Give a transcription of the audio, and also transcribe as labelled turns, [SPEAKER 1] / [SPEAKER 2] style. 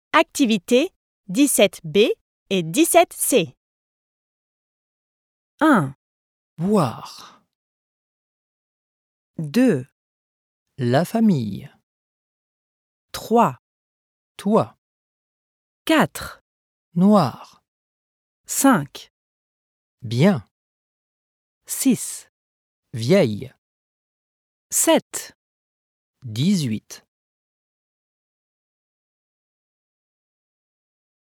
[SPEAKER 1] Activités 17B et 17C. 1,
[SPEAKER 2] Boire.
[SPEAKER 1] 2,
[SPEAKER 2] La famille.
[SPEAKER 1] 3,
[SPEAKER 2] Toi.
[SPEAKER 1] 4,
[SPEAKER 2] Noir.
[SPEAKER 1] 5,
[SPEAKER 2] Bien.
[SPEAKER 1] 6,
[SPEAKER 2] Vieille.
[SPEAKER 1] 7,
[SPEAKER 2] 18.